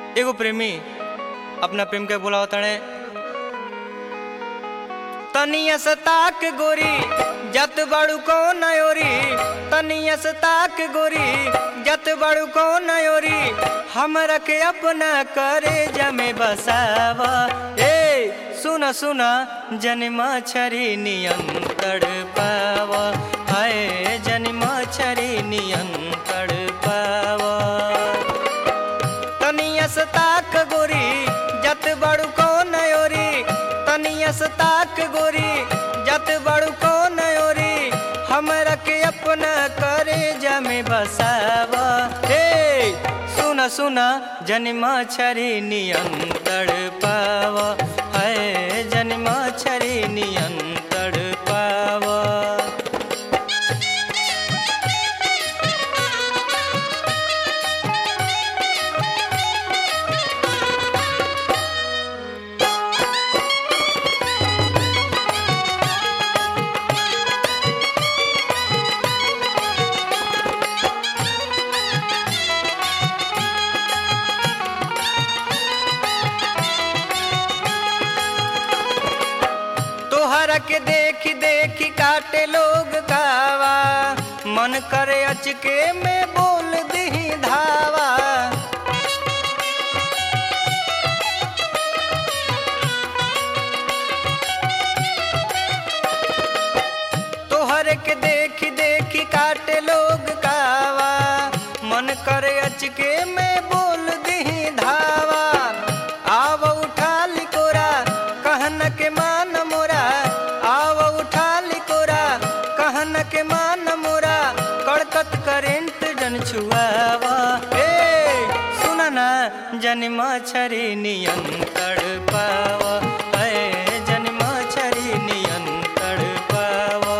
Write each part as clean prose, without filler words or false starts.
एगो प्रेमी अपना प्रेम के बोला होता है तनिया सताक गोरी जत बड़ू को नयोरी तनिया सताक गोरी जत बड़ू को नयोरी हमरा के अपना करे जमे बसावा ए सुना सुना जन्मा छरी नियन तड़पावा हाय जन्मा छरी नियन तड़पावा तनिया सताक गोरी जत बड़ू को नयोरी तनिया सताक गोरी जत बड़ू को नयोरी हमरा के अपना करे जमे बसावा हे सुना सुना जन्मा छरी नियन तड़पावा है जन्मा छरी नियन तड़पावा के देखी देखी काटे लोग गावा मन करे अचके में बोल दी धावा तोहर के देखी देखी काटे लोग गावा मन करे अचके में बोल दी धावा आव उठा लिकोरा कहन के मान मोरा के मान मोरा कड़कत करेंट जन छुआवा ए सुना ना जन्मा छरी नियन तड़पावा है जन्मा छरी नियन तड़पावा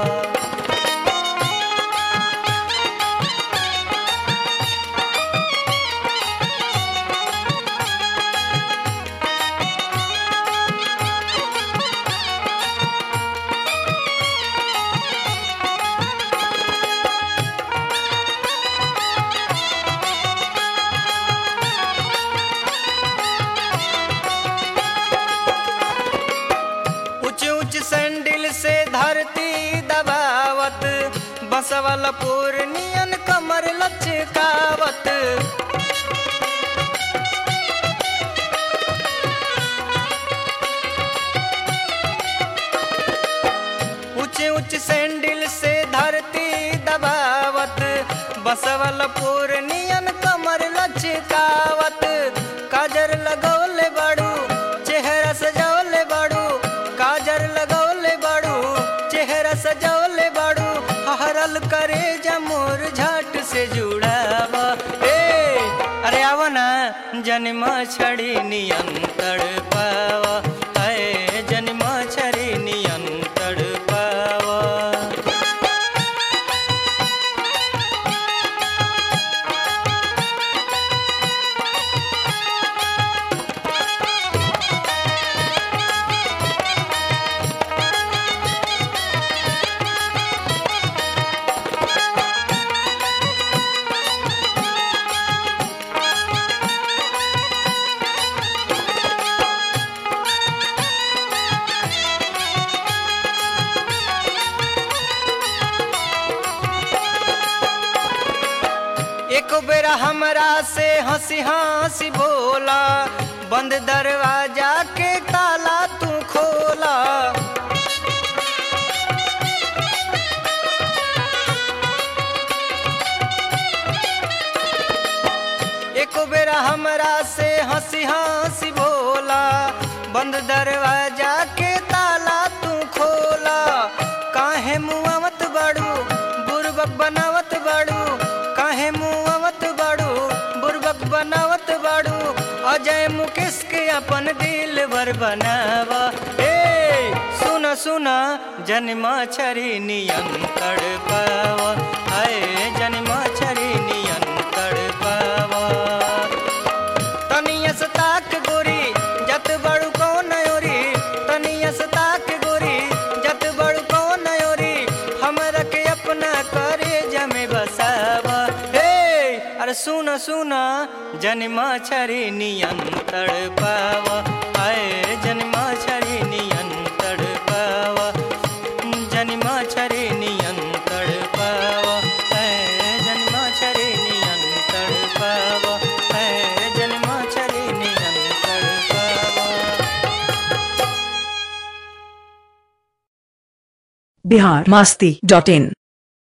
सैंडल से धरती दबावत बसवाला पूर्णियन कमर लचकावत ऊंचे ऊंचे सैंडल से धरती दबावत बसवाला पूर्णियन कमर लचकावत काजर लगौले बाड़ू चेहरा सजौले बाड़ू काजर लगौले बाड़ू चेहरा सजौले बाड़ू हरल करे जमोर झट से जुड़ावा ए अरे आवा ना जन्मा छड़ी नियन तड़पावा है जन्मा छड़ी नियन तड़पावा एक बेरा हमरा से हंसी हंसी बोला बंद दरवाजा के ताला तू खोला एक बेरा हमरा से हंसी हंसी बोला बंद दरवाजा के ताला तू खोला काहे मुआवत बाड़ू बुरबक बनावत बाड़ू काहे मुआवत बाड़ू बुरबक बनावत बाड़ू अजय मुकेश के अपन दिल भर बनावा ए सुना सुना जन्मा छरी नियन तड़पावा हाय जन्मा छरी नियन तड़पावा तनिया सताक गोरी जत बड़ू को नयोरी तनिया सताक गोरी जत बड़ू को नयोरी हमरा के अपना करे जमे बसावा हे अरे सुन सुन जन्मा छरी नियन तड़पावा आए जन्मा छरी नियन तड़पावा जन्मा छरी नियन तड़पावा आए जन्मा छरी नियन तड़पावा आए जन्मा छरी नियन तड़पावा। biharmasti.in